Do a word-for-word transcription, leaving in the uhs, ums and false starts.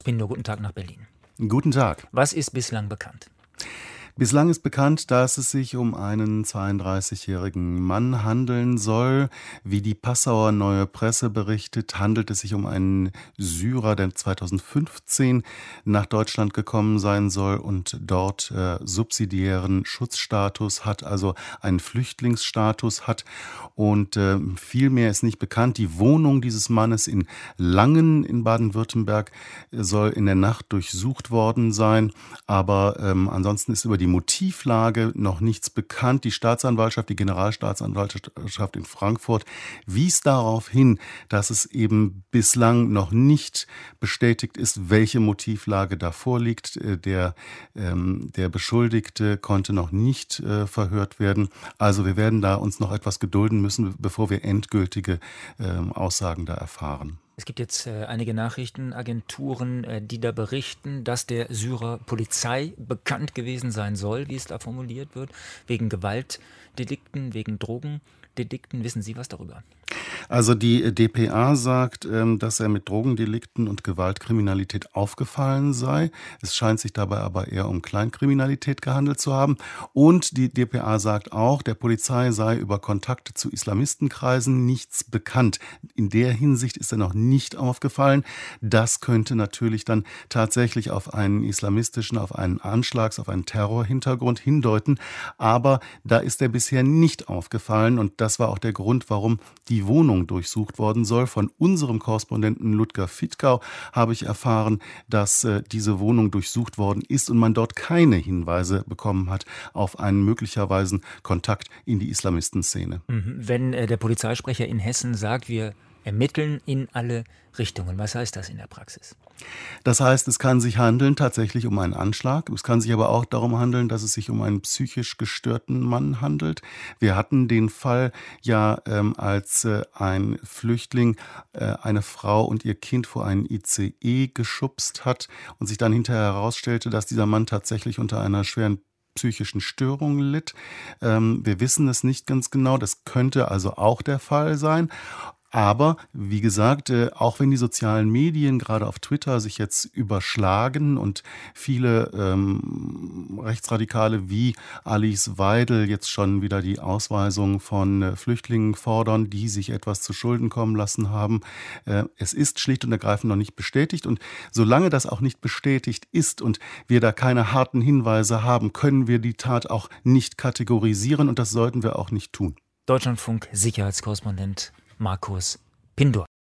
Pindor, guten Tag nach Berlin. Guten Tag. Was ist bislang bekannt? Bislang ist bekannt, dass es sich um einen zweiunddreißigjährigen Mann handeln soll. Wie die Passauer Neue Presse berichtet, handelt es sich um einen Syrer, der zweitausendfünfzehn nach Deutschland gekommen sein soll und dort äh, subsidiären Schutzstatus hat, also einen Flüchtlingsstatus hat. Und äh, viel mehr ist nicht bekannt. Die Wohnung dieses Mannes in Langen in Baden-Württemberg soll in der Nacht durchsucht worden sein. Aber ähm, ansonsten ist über die Die Motivlage noch nichts bekannt. Die Staatsanwaltschaft, die Generalstaatsanwaltschaft in Frankfurt wies darauf hin, dass es eben bislang noch nicht bestätigt ist, welche Motivlage da vorliegt. Der, ähm, der Beschuldigte konnte noch nicht äh, verhört werden. Also wir werden da uns noch etwas gedulden müssen, bevor wir endgültige ähm, Aussagen da erfahren. Es gibt jetzt äh, einige Nachrichtenagenturen, äh, die da berichten, dass der Syrer Polizei bekannt gewesen sein soll, wie es da formuliert wird, wegen Gewaltdelikten, wegen Drogendelikten. Wissen Sie was darüber? Also die d p a sagt, dass er mit Drogendelikten und Gewaltkriminalität aufgefallen sei. Es scheint sich dabei aber eher um Kleinkriminalität gehandelt zu haben. Und die d p a sagt auch, der Polizei sei über Kontakte zu Islamistenkreisen nichts bekannt. In der Hinsicht ist er noch nicht aufgefallen. Das könnte natürlich dann tatsächlich auf einen islamistischen, auf einen Anschlags-, auf einen Terrorhintergrund hindeuten. Aber da ist er bisher nicht aufgefallen. Und das war auch der Grund, warum die Wohnung durchsucht worden soll. Von unserem Korrespondenten Ludger Fittkau habe ich erfahren, dass äh, diese Wohnung durchsucht worden ist und man dort keine Hinweise bekommen hat auf einen möglicherweise Kontakt in die Islamistenszene. Wenn äh, der Polizeisprecher in Hessen sagt, wir ermitteln in alle Richtungen, was heißt das in der Praxis? Das heißt, es kann sich handeln tatsächlich um einen Anschlag. Es kann sich aber auch darum handeln, dass es sich um einen psychisch gestörten Mann handelt. Wir hatten den Fall ja, ähm, als äh, ein Flüchtling äh, eine Frau und ihr Kind vor einen I C E geschubst hat und sich dann hinterher herausstellte, dass dieser Mann tatsächlich unter einer schweren psychischen Störung litt. Ähm, wir wissen es nicht ganz genau. Das könnte also auch der Fall sein. Aber, wie gesagt, auch wenn die sozialen Medien gerade auf Twitter sich jetzt überschlagen und viele ähm, Rechtsradikale wie Alice Weidel jetzt schon wieder die Ausweisung von äh, Flüchtlingen fordern, die sich etwas zu Schulden kommen lassen haben, äh, es ist schlicht und ergreifend noch nicht bestätigt. Und solange das auch nicht bestätigt ist und wir da keine harten Hinweise haben, können wir die Tat auch nicht kategorisieren und das sollten wir auch nicht tun. Deutschlandfunk Sicherheitskorrespondent Markus Pindor.